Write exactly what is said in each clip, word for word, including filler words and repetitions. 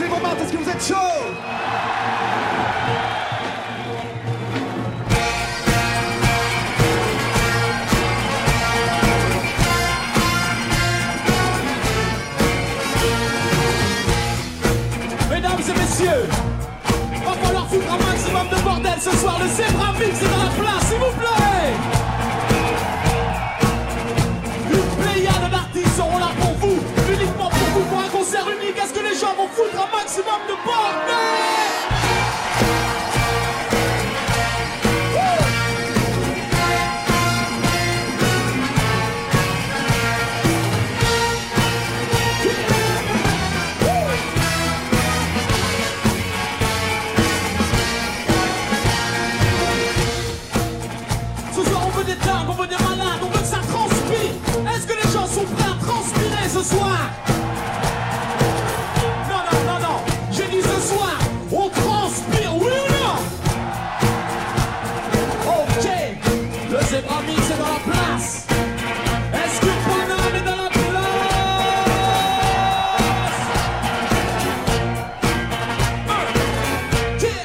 bougez vos mains, est-ce que vous êtes chaud? Mesdames et messieurs, va falloir foutre un maximum de bordel ce soir. Le Zebra Mix est dans la place, s'il vous plaît. Une pléiade d'artistes seront là pour vous, uniquement pour vous, pour un concert unique. Est-ce que les gens vont foutre un maximum de bordel? Ce soir. Non, non, non, non. J'ai dit ce soir, on transpire, oui ou non? Ok, le Zebra Mix est dans la place. Est-ce que Paname est dans la place? Un, yeah,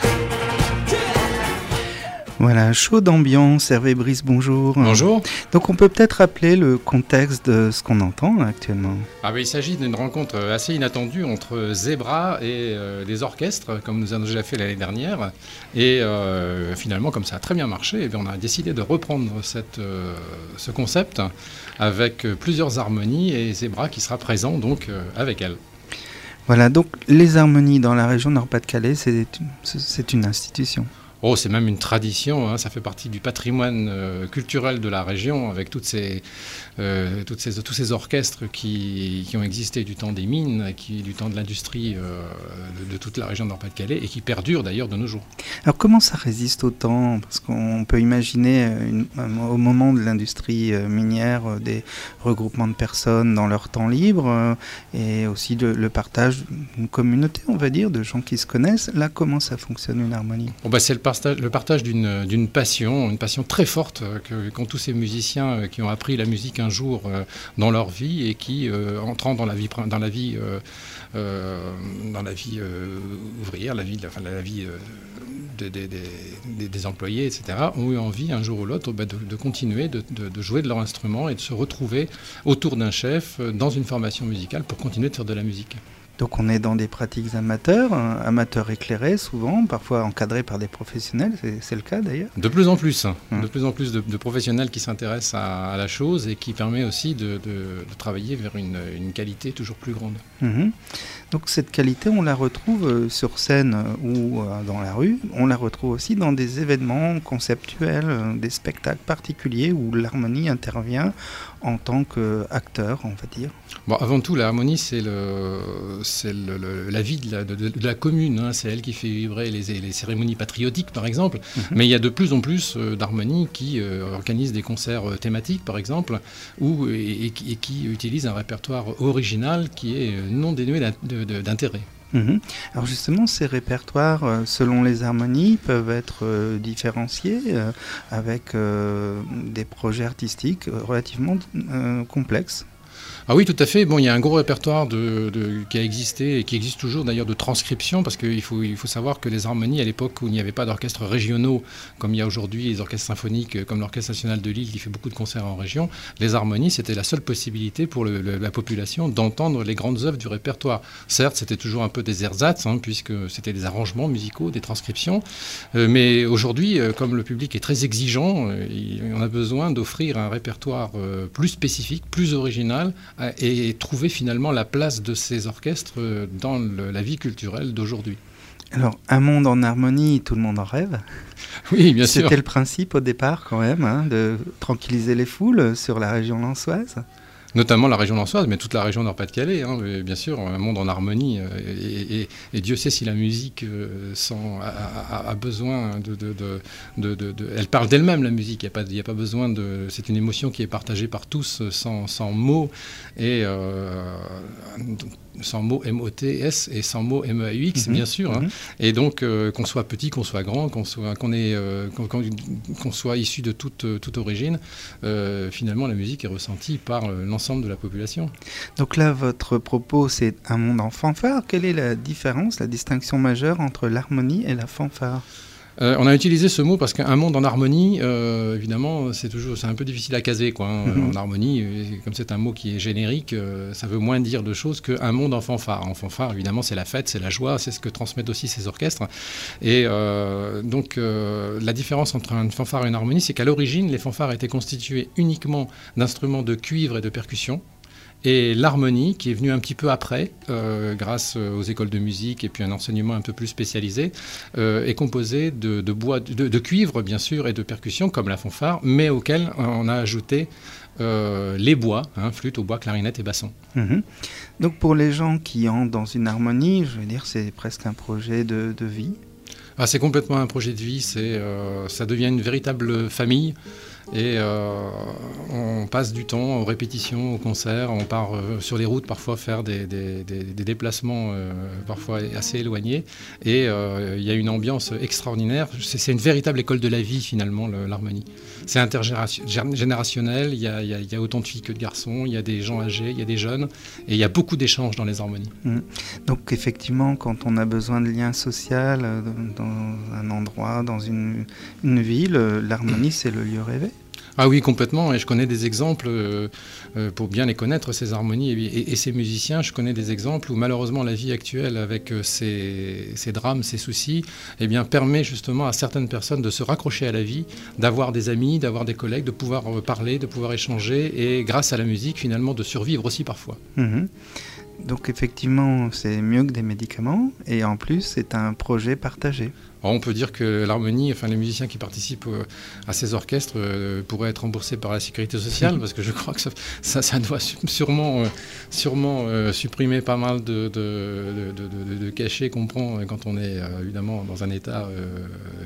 yeah. Voilà, chaud d'ambiance. Hervé Brice, bonjour. Bonjour. Donc on peut peut-être rappeler le contexte de ce qu'on entend là, actuellement. Ah ben, il s'agit d'une rencontre assez inattendue entre Zebra et euh, des orchestres, comme nous avons déjà fait l'année dernière. Et euh, finalement, comme ça a très bien marché, eh bien, on a décidé de reprendre cette, euh, ce concept avec plusieurs harmonies et Zebra qui sera présent donc euh, avec elle. Voilà, donc les harmonies dans la région Nord-Pas-de-Calais, c'est, c'est une institution. Oh, c'est même une tradition, hein, ça fait partie du patrimoine euh, culturel de la région, avec toutes ces, euh, toutes ces, tous ces orchestres qui, qui ont existé du temps des mines, qui, du temps de l'industrie euh, de, de toute la région de Nord-Pas-de-Calais, et qui perdurent d'ailleurs de nos jours. Alors comment ça résiste au temps? Parce qu'on peut imaginer une, au moment de l'industrie minière euh, des regroupements de personnes dans leur temps libre, euh, et aussi de, le partage d'une communauté, on va dire, de gens qui se connaissent. Là, comment ça fonctionne une harmonie? Bon, bah, c'est le le partage d'une, d'une passion, une passion très forte que, qu'ont tous ces musiciens qui ont appris la musique un jour euh, dans leur vie et qui, euh, entrant dans la vie, dans la vie, euh, euh, dans la vie euh, ouvrière, la vie, enfin, la vie euh, des, des, des, des employés, et cetera, ont eu envie un jour ou l'autre bah, de, de continuer, de, de, de jouer de leur instrument et de se retrouver autour d'un chef dans une formation musicale pour continuer de faire de la musique. Donc on est dans des pratiques amateurs, hein, amateurs éclairés souvent, parfois encadrés par des professionnels, c'est, c'est le cas d'ailleurs. De plus en plus, mmh. de plus en plus de, de professionnels qui s'intéressent à, à la chose et qui permet aussi de, de, de travailler vers une, une qualité toujours plus grande. Mmh. Donc cette qualité, on la retrouve sur scène ou dans la rue, on la retrouve aussi dans des événements conceptuels, des spectacles particuliers où l'harmonie intervient en tant qu'acteur, on va dire. Bon, avant tout, l'harmonie, c'est, le, c'est le, le, la vie de la, de, de la commune. Hein. C'est elle qui fait vibrer les, les cérémonies patriotiques, par exemple. Mmh. Mais il y a de plus en plus euh, d'harmonies qui euh, organisent des concerts euh, thématiques, par exemple, ou, et, et, et qui utilisent un répertoire original qui est non dénué de, de, d'intérêt. Mmh. Alors justement, ces répertoires, euh, selon les harmonies, peuvent être euh, différenciés euh, avec euh, des projets artistiques relativement euh, complexes. Ah oui, tout à fait. Bon, il y a un gros répertoire de, de, qui a existé et qui existe toujours d'ailleurs de transcription, parce qu'il faut, il faut savoir que les harmonies, à l'époque où il n'y avait pas d'orchestres régionaux, comme il y a aujourd'hui les orchestres symphoniques, comme l'Orchestre national de Lille qui fait beaucoup de concerts en région, les harmonies, c'était la seule possibilité pour le, le, la population d'entendre les grandes œuvres du répertoire. Certes, c'était toujours un peu des ersatz, hein, puisque c'était des arrangements musicaux, des transcriptions, euh, mais aujourd'hui, euh, comme le public est très exigeant, euh, on a besoin d'offrir un répertoire euh, plus spécifique, plus original, et trouver finalement la place de ces orchestres dans le, la vie culturelle d'aujourd'hui. Alors, un monde en harmonie, tout le monde en rêve. Oui, bien sûr. C'était le principe au départ quand même, hein, de tranquilliser les foules sur la région lensoise. Notamment la région lensoise, mais toute la région Nord-Pas-de-Calais, hein, bien sûr, un monde en harmonie. Et, et, et Dieu sait si la musique euh, sans, a, a, a besoin de, de, de, de, de, de... Elle parle d'elle-même, la musique. Il n'y a pas, il n'y a pas besoin de... C'est une émotion qui est partagée par tous, sans, sans mots. Et euh, sans mot M O T S et sans mot M E A U X, mmh, bien sûr. Mmh. Hein. Et donc, euh, qu'on soit petit, qu'on soit grand, qu'on soit, qu'on est, euh, qu'on, qu'on soit issu de toute, toute origine, euh, finalement, la musique est ressentie par l'ensemble de la population. Donc là, votre propos, c'est un monde en fanfare. Quelle est la différence, la distinction majeure entre l'harmonie et la fanfare ? Euh, on a utilisé ce mot parce qu'un monde en harmonie, euh, évidemment, c'est toujours, c'est un peu difficile à caser, quoi. Hein. Mm-hmm. En harmonie, comme c'est un mot qui est générique, euh, ça veut moins dire de choses qu'un monde en fanfare. En fanfare, évidemment, c'est la fête, c'est la joie, c'est ce que transmettent aussi ces orchestres. Et euh, donc, euh, la différence entre une fanfare et une harmonie, c'est qu'à l'origine, les fanfares étaient constituées uniquement d'instruments de cuivre et de percussion. Et l'harmonie, qui est venue un petit peu après, euh, grâce aux écoles de musique et puis un enseignement un peu plus spécialisé, euh, est composée de, de, bois, de, de cuivre, bien sûr, et de percussions, comme la fanfare, mais auquel on a ajouté euh, les bois, hein, flûte, hautbois, clarinette et basson. Mmh. Donc pour les gens qui entrent dans une harmonie, je veux dire, c'est presque un projet de, de vie. Ah, c'est complètement un projet de vie, c'est, euh, ça devient une véritable famille. Et euh, on passe du temps aux répétitions, aux concerts, on part euh, sur les routes parfois faire des, des, des, des déplacements euh, parfois assez éloignés. Et euh, il y a une ambiance extraordinaire. C'est, c'est une véritable école de la vie finalement, le, l'harmonie. C'est intergénérationnel, il y, a, il, y a, il y a autant de filles que de garçons, il y a des gens âgés, il y a des jeunes, et il y a beaucoup d'échanges dans les harmonies. Mmh. Donc effectivement, quand on a besoin de liens sociaux dans un endroit, dans une, une ville, l'harmonie c'est le lieu rêvé. Ah oui, complètement, et je connais des exemples, euh, euh, pour bien les connaître, ces harmonies et, et, et ces musiciens, je connais des exemples où malheureusement la vie actuelle, avec euh, ses, ses drames, ses soucis, eh bien, permet justement à certaines personnes de se raccrocher à la vie, d'avoir des amis, d'avoir des collègues, de pouvoir euh, parler, de pouvoir échanger, et grâce à la musique, finalement, de survivre aussi parfois. Mmh. Donc effectivement, c'est mieux que des médicaments, et en plus, c'est un projet partagé. Alors on peut dire que l'harmonie, enfin les musiciens qui participent à ces orchestres euh, pourraient être remboursés par la sécurité sociale, parce que je crois que ça, ça, ça doit sûrement, euh, sûrement euh, supprimer pas mal de, de, de, de, de cachets qu'on prend quand on est euh, évidemment dans un état... Euh,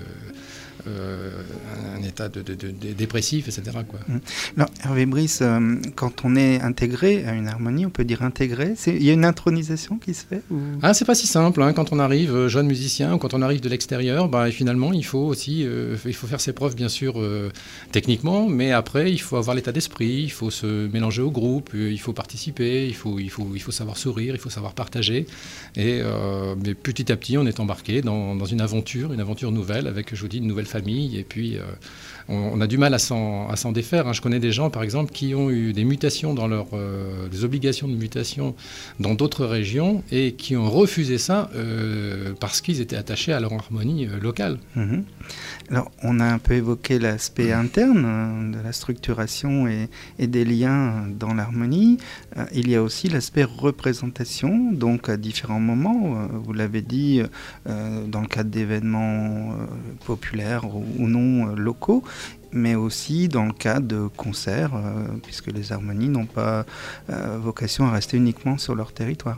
Euh, un état de, de, de, de dépressif, et cetera. Quoi. Alors, Hervé Brice, euh, quand on est intégré à une harmonie, on peut dire intégré, il y a une intronisation qui se fait ou... Ah, c'est pas si simple, hein. Quand on arrive euh, jeune musicien ou quand on arrive de l'extérieur, bah, finalement il faut aussi euh, il faut faire ses preuves bien sûr euh, techniquement, mais après il faut avoir l'état d'esprit, il faut se mélanger au groupe, euh, il faut participer, il faut, il, faut, il faut savoir sourire, il faut savoir partager, et euh, mais petit à petit on est embarqué dans, dans une aventure, une aventure nouvelle avec, je vous dis, une nouvelle famille, et puis euh, on, on a du mal à s'en, à s'en défaire. Hein. Je connais des gens, par exemple, qui ont eu des mutations dans leur, euh, des obligations de mutation dans d'autres régions et qui ont refusé ça euh, parce qu'ils étaient attachés à leur harmonie euh, locale. Mmh. Alors, on a un peu évoqué l'aspect interne euh, de la structuration et, et des liens dans l'harmonie. Euh, il y a aussi l'aspect représentation, donc à différents moments, euh, vous l'avez dit, euh, dans le cadre d'événements euh, populaires ou, ou non euh, locaux, mais aussi dans le cadre de concerts, euh, puisque les harmonies n'ont pas euh, vocation à rester uniquement sur leur territoire.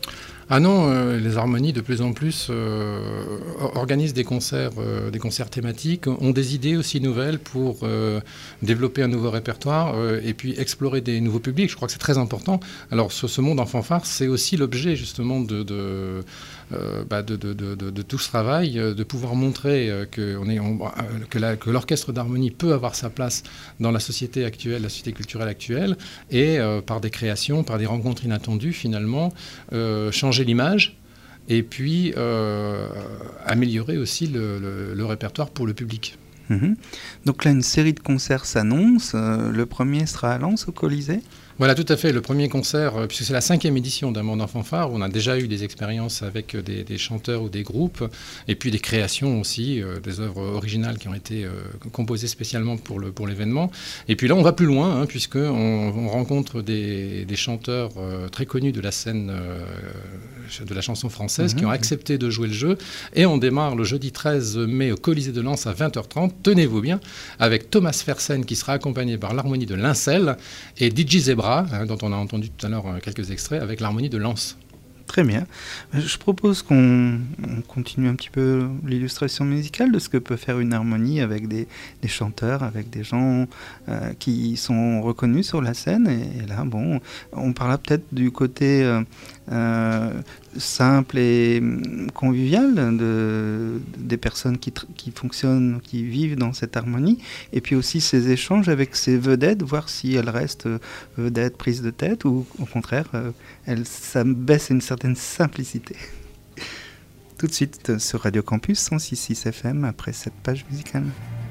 Ah non, euh, les harmonies de plus en plus euh, organisent des concerts, euh, des concerts thématiques, ont des idées aussi nouvelles pour euh, développer un nouveau répertoire euh, et puis explorer des nouveaux publics. Je crois que c'est très important. Alors ce, ce monde en fanfare, c'est aussi l'objet justement de, de, euh, bah de, de, de, de tout ce travail, de pouvoir montrer que, on est, on, que, la, que l'orchestre d'harmonie peut avoir sa place dans la société actuelle, la société culturelle actuelle, et euh, par des créations, par des rencontres inattendues finalement, euh, changer l'image et puis euh, améliorer aussi le, le, le répertoire pour le public. Mmh. Donc là, une série de concerts s'annonce. Euh, le premier sera à Lens, au Colisée ? Voilà, tout à fait. Le premier concert, euh, puisque c'est la cinquième édition d'un monde en fanfare, où on a déjà eu des expériences avec des, des chanteurs ou des groupes, et puis des créations aussi, euh, des œuvres originales qui ont été euh, composées spécialement pour, le, pour l'événement. Et puis là, on va plus loin, hein, puisqu'on on rencontre des, des chanteurs euh, très connus de la scène euh, de la chanson française, mmh, qui ont accepté de jouer le jeu. Et on démarre le jeudi treize mai au Colisée de Lens à vingt heures trente, tenez-vous bien, avec Thomas Fersen qui sera accompagné par l'harmonie de Lincel et D J Zebra, hein, dont on a entendu tout à l'heure quelques extraits, avec l'harmonie de Lens. Très bien. Je propose qu'on on continue un petit peu l'illustration musicale de ce que peut faire une harmonie avec des, des chanteurs, avec des gens euh, qui sont reconnus sur la scène. Et, et là, bon, on parlera peut-être du côté euh, euh, simple et convivial de, des personnes qui, qui fonctionnent, qui vivent dans cette harmonie. Et puis aussi ces échanges avec ces vedettes, voir si elles restent vedettes prises de tête ou au contraire, euh, elles, ça baisse une certaine simplicité. Tout de suite sur Radio Campus cent six virgule six F M après cette page musicale.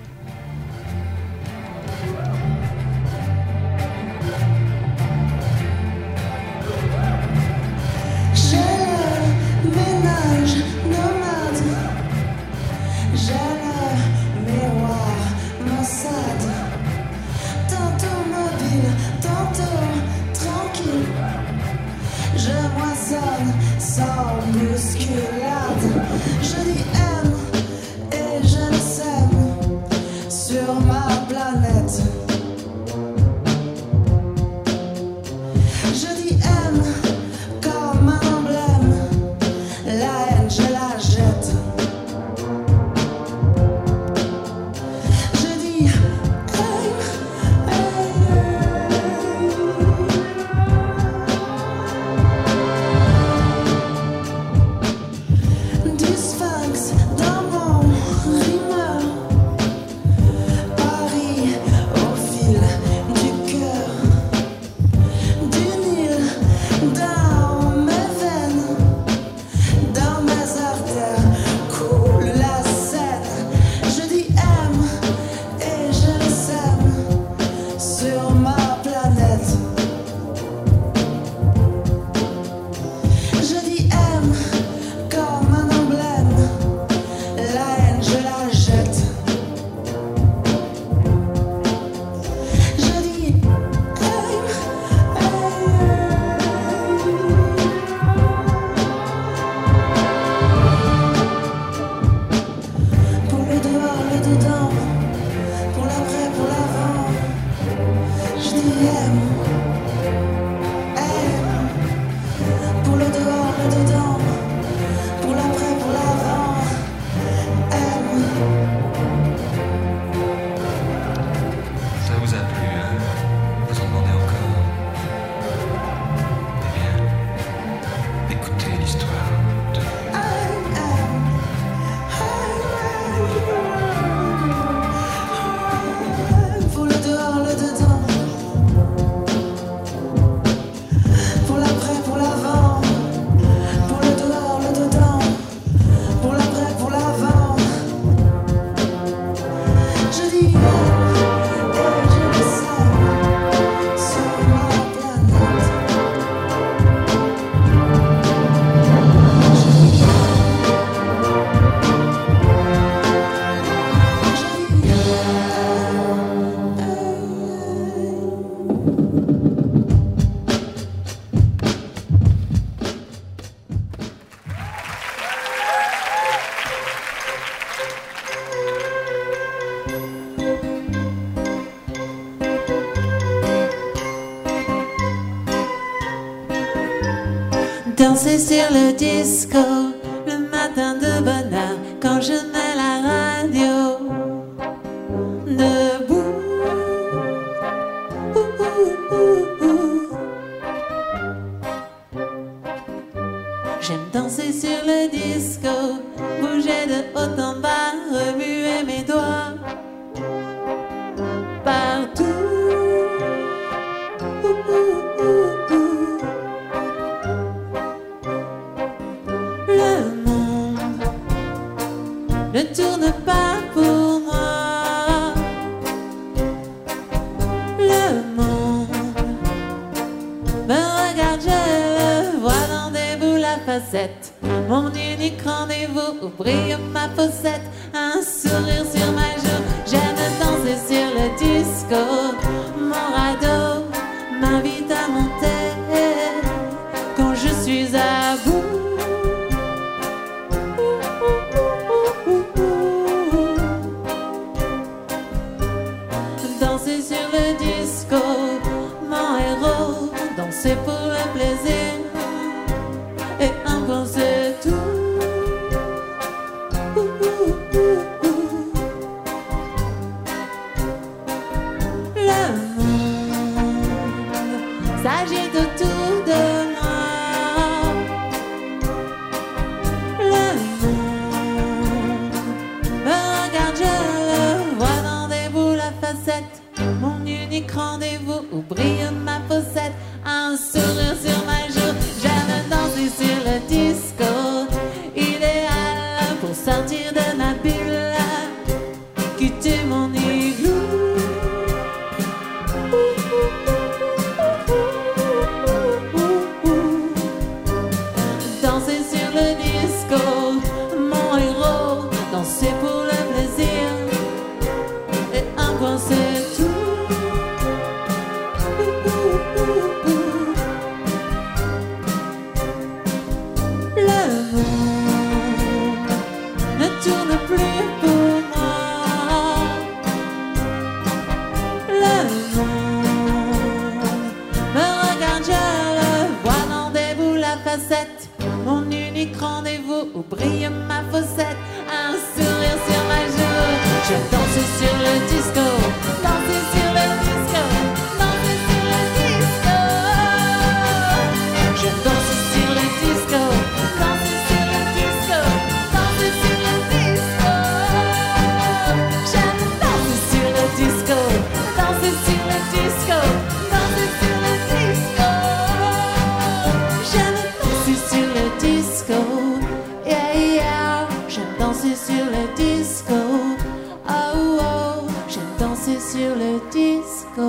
J'ai le ménage nomade, j'ai le miroir maussade, tantôt mobile, tantôt tranquille. Je moissonne sans bousculade. Je dis aime et je le sème sur ma planète. Je dis aime comme un emblème, la haine je la jette. Je dis aime, du sphinx dans mon rimeur, Paris au fil du cœur, du Nil dans mes veines, dans mes artères coule la Seine. Je dis aime et je le sème sur ma planète. Je dis aime comme un emblème, la haine je la jette. Je dis aime, pour le dehors, le dedans, pour l'après, pour l'avant. Je dis aime, aime, pour le dehors, le dedans, pour l'après, pour l'avant. Aime. Ça vous a plu, hein? Vous en demandez encore? Eh bien, écoutez l'histoire de... Pour le dehors, le dedans, pour l'après, pour l'avant, pour le dehors, le dedans, pour l'après, pour l'avant. Je dis et je le sais sur ma planète. Je dis Danser sur le disco le matin de bonne heure quand je mets la radio debout. Ouh, ouh, ouh, ouh. J'aime danser sur le disco, bouger de haut en bas, remuer mes doigts partout. Ouh, ouh, ouh, ouh. Le monde ne tourne pas pour moi. Le monde me regarde, je le vois dans des boules à facettes. Mon unique rendez-vous brille ma fossette, un sourire sur ma joue. J'aime danser sur le disco. Mon radeau m'invite à monter quand je suis à bout. Danser sur le disco, mon héros, danser pour le plaisir et s'agite autour de moi. Le monde me regarde, je le vois dans des boules à facettes. Mon unique rendez-vous où brille ma fossette. Un sourire sur ma joue, j'aime danser sur le disco. Idéal pour sortir de ma bulle, quitter mon igloo. Danser sur le disco, mon héros, danser pour le plaisir. Et un point c'est tout. Le monde ne tourne plus pour moi. Le monde me regarde, je le vois dans des boules à facettes. Mon unique rendez-vous où brille ma fossette. Un sourire sur ma joue, je danse sur le disco. Danser sur le disco, danser sur le disco. Je danse sur le disco, danser sur le disco, danser sur le disco. J'aime danser sur le disco, danser sur le disco, danser sur le disco. J'aime danser sur le disco, yeah yeah. J'aime danser sur le disco, oh oh. J'aime danser sur le disco.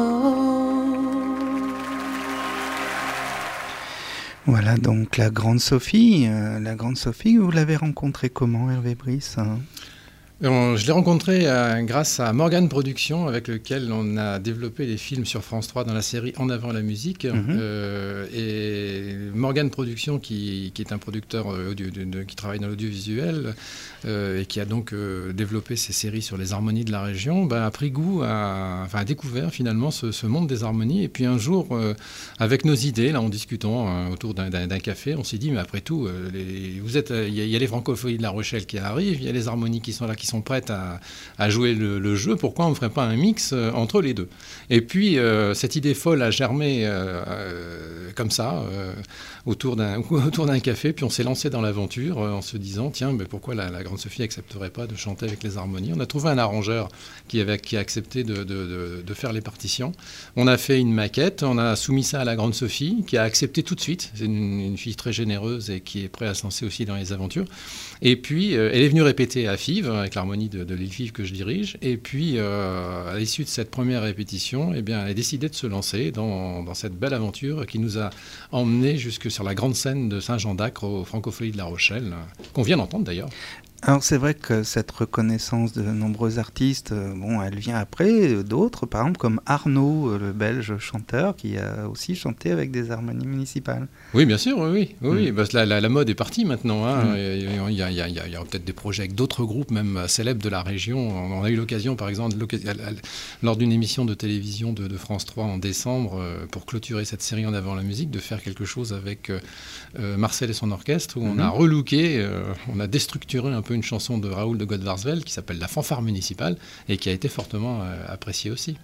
Voilà donc la grande Sophie. Euh, la grande Sophie, vous l'avez rencontrée comment, Hervé Brice, hein? On- Je l'ai rencontré euh, grâce à Morgane Productions, avec lequel on a développé des films sur France trois dans la série En avant la musique. Mhm. Euh, et Morgane Productions, qui, qui est un producteur euh, audio- de- de- qui travaille dans l'audiovisuel euh, et qui a donc euh, développé ces séries sur les harmonies de la région, ben, a pris goût, à, enfin a découvert finalement ce, ce monde des harmonies. Et puis un jour, euh, avec nos idées, là en discutant euh, autour d'un, d'un- d'un café, on s'est dit, mais après tout, euh, les- vous êtes, il y, a- il y a les francophonies de La Rochelle qui arrivent, il y a les harmonies qui sont là, qui sont prêtes à, à jouer le, le jeu. Pourquoi on ne ferait pas un mix euh, entre les deux? Et puis euh, cette idée folle a germé euh, euh, comme ça euh, autour d'un autour d'un café. Puis on s'est lancé dans l'aventure euh, en se disant, tiens, mais pourquoi la, la grande Sophie accepterait pas de chanter avec les harmonies? On a trouvé un arrangeur qui avait qui a accepté de, de, de, de faire les partitions. On a fait une maquette, on a soumis ça à la grande Sophie, qui a accepté tout de suite. C'est une, une fille très généreuse et qui est prête à se lancer aussi dans les aventures. Et puis euh, elle est venue répéter à Fives, avec l'harmonie de, de l'île Fives que je dirige. Et puis euh, à l'issue de cette première répétition, eh bien, elle a décidé de se lancer dans, dans cette belle aventure qui nous a emmenés jusque sur la grande scène de Saint-Jean-d'Acre aux Francopholies de La Rochelle, euh, qu'on vient d'entendre d'ailleurs. Alors c'est vrai que cette reconnaissance de nombreux artistes, euh, bon, elle vient après euh, d'autres, par exemple comme Arnaud, euh, le belge chanteur, qui a aussi chanté avec des harmonies municipales. Oui, bien sûr, oui, oui. oui, Mm. parce que la, la- la mode est partie maintenant. hein. Mm. Il y a, il y a- il y a- il y a- il y a peut-être des projets avec d'autres groupes, même euh, célèbres de la région. On on a eu l'occasion, par exemple, l'occa- à- à- lors d'une émission de télévision de, de France trois en décembre, euh, pour clôturer cette série En avant la musique, de faire quelque chose avec euh, euh, Marcel et son orchestre, où on Mhm. a relooké, euh, on a déstructuré un peu une chanson de Raoul de Godvarsvel qui s'appelle La fanfare municipale et qui a été fortement euh, appréciée aussi.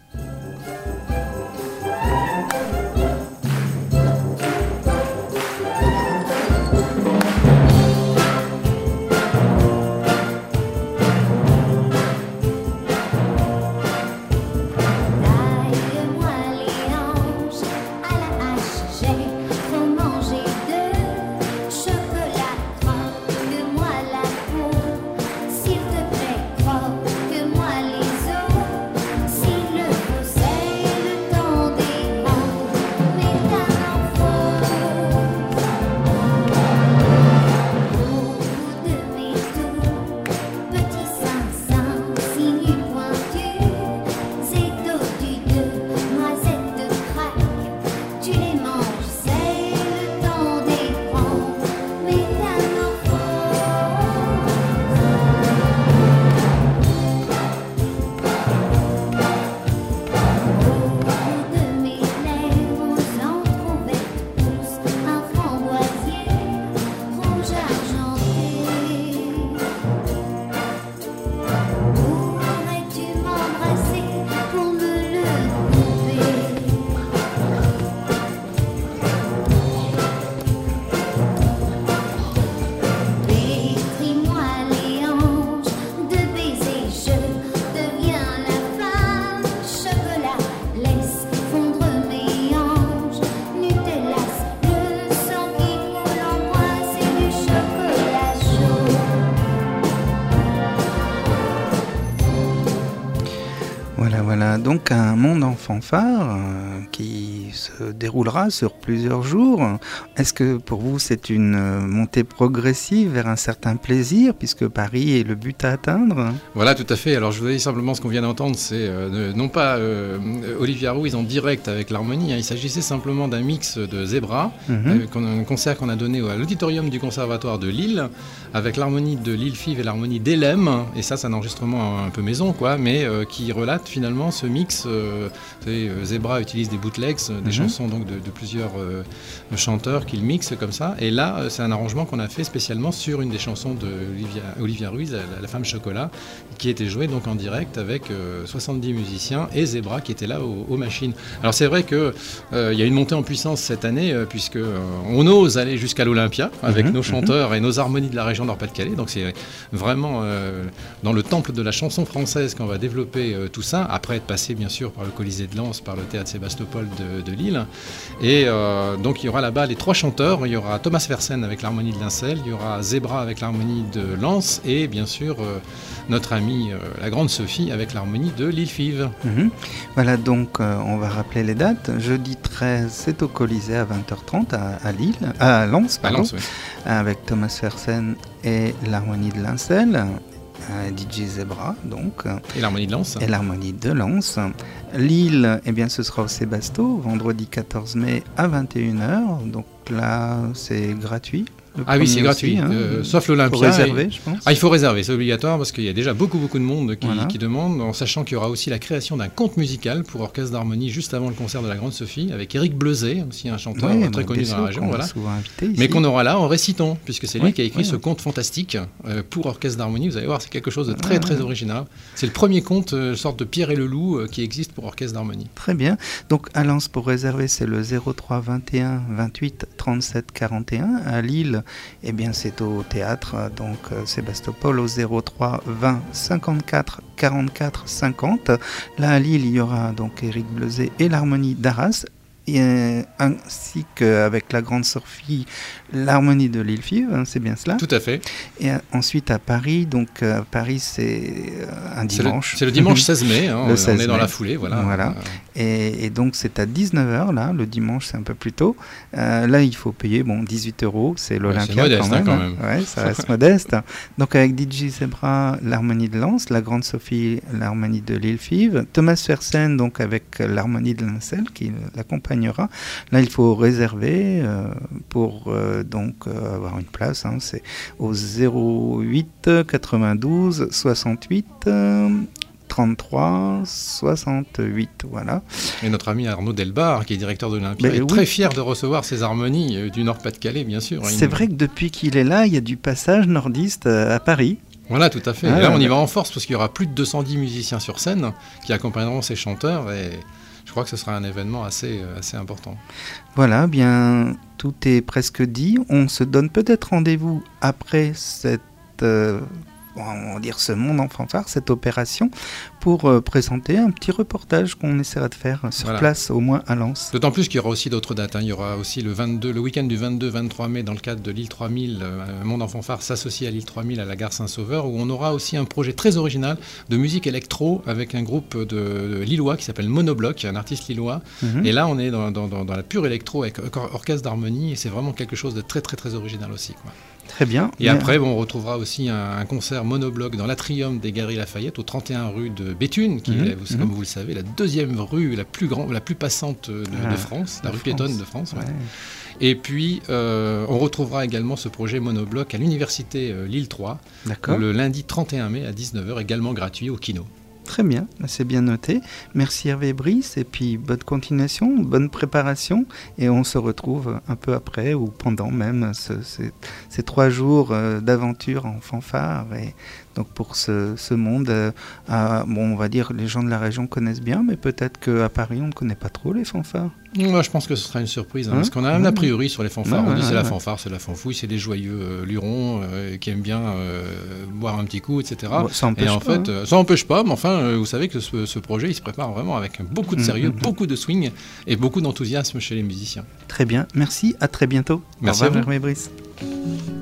Taille-moi les hanches à la hache, j'ai trop mangé de chocolat. Croque-moi la peau, s'il te plaît, croque-moi les os. S'il le faut, c'est le temps des hanches. donc un monde en fanfare euh, qui se déroulera sur plusieurs jours. Est-ce que pour vous c'est une euh, montée progressive vers un certain plaisir, puisque Paris est le but à atteindre? Voilà, tout à fait. Alors je vous dis simplement ce qu'on vient d'entendre, c'est euh, non pas euh, Olivia Ruiz en direct avec l'harmonie, hein, il s'agissait simplement d'un mix de Zebra, mm-hmm. euh, un concert qu'on a donné à l'auditorium du Conservatoire de Lille, avec l'harmonie de Lille Five et l'harmonie d'Elem, et ça c'est un enregistrement un peu maison, quoi, mais euh, qui relate finalement ce mix. Euh, vous savez, euh, Zebra utilise des bootlegs, euh, des mm-hmm. chansons donc de, de plusieurs euh, chanteurs qu'il mixe comme ça, et là euh, c'est un arrangement qu'on a fait spécialement sur une des chansons de Olivia, Olivia Ruiz, la, la femme chocolat, qui était jouée donc en direct avec euh, soixante-dix musiciens et Zebra qui était là aux, aux machines. Alors c'est vrai que euh, y a une montée en puissance cette année euh, puisque euh, on ose aller jusqu'à l'Olympia avec mm-hmm. nos chanteurs mm-hmm. et nos harmonies de la région Nord-Pas-de-Calais. Donc c'est vraiment euh, dans le temple de la chanson française qu'on va développer euh, tout ça, après être passé bien sûr par le Colisée de Lens, par le théâtre Sébastopol de, de Lille. Et euh, donc il y aura là-bas les trois chanteurs, il y aura Thomas Fersen avec l'harmonie de Lincel, il y aura Zebra avec l'harmonie de Lens et bien sûr euh, notre amie euh, la grande Sophie avec l'harmonie de Lille Five. Mmh. Voilà, donc euh, on va rappeler les dates. Jeudi treize, c'est au Colisée à vingt heures trente à, à Lille, à Lens, pardon, à Lens, oui. Avec Thomas Fersen et l'harmonie de Lincel, euh, D J Zebra donc. Et l'harmonie de Lens. Et l'harmonie de Lens. Lille, eh bien, ce sera au Sébasto, vendredi quatorze mai à vingt et une heures. Donc là, c'est gratuit. Ah oui, c'est gratuit, aussi, hein, euh, sauf l'Olympia. Il faut réserver, et... je pense. Ah, il faut réserver, c'est obligatoire parce qu'il y a déjà beaucoup, beaucoup de monde qui, voilà. qui demande, en sachant qu'il y aura aussi la création d'un conte musical pour orchestre d'harmonie juste avant le concert de la Grande Sophie, avec Éric Bleuzet, aussi un chanteur ouais, très bah, connu dans la région, voilà. Mais qu'on aura là en récitant, puisque c'est lui ouais, qui a écrit ouais. ce conte fantastique euh, pour orchestre d'harmonie. Vous allez voir, c'est quelque chose de très, ouais, très ouais. original. C'est le premier conte, euh, sorte de Pierre et le Loup, euh, qui existe pour orchestre d'harmonie. Très bien. Donc à Lens, pour réserver, c'est le zéro trois vingt et un vingt-huit trente-sept quarante et un. À Lille, eh bien, c'est au théâtre, donc euh, Sébastopol, au zéro trois vingt cinquante-quatre quarante-quatre cinquante. Là, à Lille, il y aura donc Éric Bleuzet et l'harmonie d'Arras, et, euh, ainsi qu'avec la grande Sophie, l'harmonie de Lille Five, hein, c'est bien cela? Tout à fait. Et euh, ensuite à Paris, donc euh, Paris, c'est euh, un dimanche. C'est le, c'est le dimanche seize mai, hein, le seize on est dans mai. La foulée, voilà. voilà. Et, et donc c'est à dix-neuf heures, là, le dimanche, c'est un peu plus tôt. Euh, là, il faut payer, bon, dix-huit euros, c'est l'Olympia, ouais, quand même. Hein, quand même. Ouais, ça reste modeste. Donc avec D J Zebra, l'harmonie de Lens, la grande Sophie, l'harmonie de Lille Five, Thomas Fersen, donc avec l'harmonie de Lincel, qui l'accompagnera. Là, il faut réserver euh, pour euh, donc euh, avoir une place. Hein, c'est au zéro huit quatre-vingt-douze soixante-huit euh, trente-trois soixante-huit, voilà. Et notre ami Arnaud Delbar, qui est directeur de l'Olympia, est oui. très fier de recevoir ces harmonies euh, du Nord-Pas-de-Calais, bien sûr. C'est vrai que depuis qu'il est là, il y a du passage nordiste euh, à Paris. Voilà, tout à fait. Ah, et là, on y va en force parce qu'il y aura plus de deux cent dix musiciens sur scène qui accompagneront ces chanteurs et je crois que ce sera un événement assez, assez important. Voilà, bien, tout est presque dit. On se donne peut-être rendez-vous après cette, euh, on va dire ce monde en fanfare, cette opération, pour euh, présenter un petit reportage qu'on essaiera de faire sur voilà. place, au moins à Lens. D'autant plus qu'il y aura aussi d'autres dates. Hein. Il y aura aussi le, vingt-deux, le week-end du vingt-deux vingt-trois mai, dans le cadre de l'île trois mille, euh, Monde en fanfare s'associe à l'île trois mille à la gare Saint-Sauveur, où on aura aussi un projet très original de musique électro avec un groupe de, de Lillois qui s'appelle Monobloc, un artiste lillois. Mm-hmm. Et là, on est dans, dans, dans, dans la pure électro avec orchestre d'harmonie, et c'est vraiment quelque chose de très très très original aussi, quoi. Très bien. Et mais... après, bon, on retrouvera aussi un, un concert monobloc dans l'Atrium des Galeries Lafayette, au trente et un rue de Béthune, qui mmh, est, vous, mmh. comme vous le savez, la deuxième rue la plus, grand, la plus passante de, ah, de France, la rue France. piétonne de France. Ouais. Ouais. Et puis, euh, on retrouvera également ce projet monobloc à l'université euh, Lille trois, le lundi trente et un mai à dix-neuf heures, également gratuit au Kino. Très bien, c'est bien noté. Merci Hervé Brice, et puis bonne continuation, bonne préparation, et on se retrouve un peu après ou pendant même ce, ces, ces trois jours euh, d'aventure en fanfare. Et donc pour ce, ce monde, euh, euh, bon, on va dire les gens de la région connaissent bien, mais peut-être qu'à Paris on ne connaît pas trop les fanfares. Moi, je pense que ce sera une surprise, hein, hein parce qu'on a un a priori sur les fanfares. Ouais, on dit ouais, c'est ouais. la fanfare, c'est la fanfouille, c'est des joyeux euh, lurons euh, qui aiment bien euh, boire un petit coup, et cetera. Bon, ça empêche et en pas, fait, hein. euh, ça n'empêche pas, mais enfin, euh, vous savez que ce, ce projet, il se prépare vraiment avec beaucoup de sérieux, mmh, beaucoup de swing et beaucoup d'enthousiasme chez les musiciens. Très bien, merci, à très bientôt. Merci. Au revoir, Hervé Brice.